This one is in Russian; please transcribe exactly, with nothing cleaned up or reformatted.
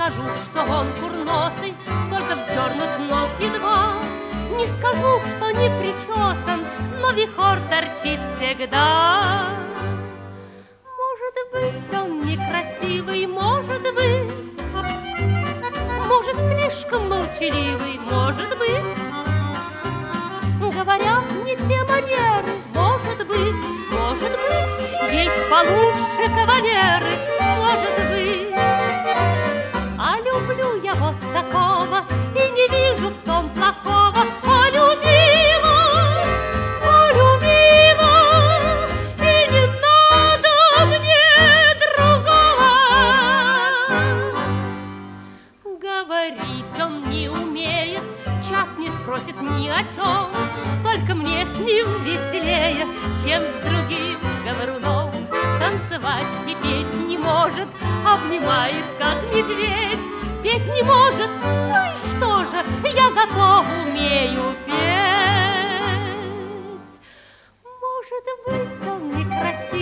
скажу, что он курносый, только вздернут нос едва. Не скажу, что не причесан, но вихор торчит всегда. Может быть, он некрасивый, может быть, может, слишком молчаливый, может быть. Говорят, не те манеры, может быть, может быть, есть получше кавалеры, может быть. А люблю я вот такого и не вижу в том плохого. Полюбила, полюбила, и не надо мне другого. Говорить он не умеет, час не спросит ни о чем. Только мне с ним веселее, чем с другим говоруном. Танцевать и петь не может, обнимает, как медведь. Петь не может, ну и что же, я зато умею петь. Может быть, он некрасив,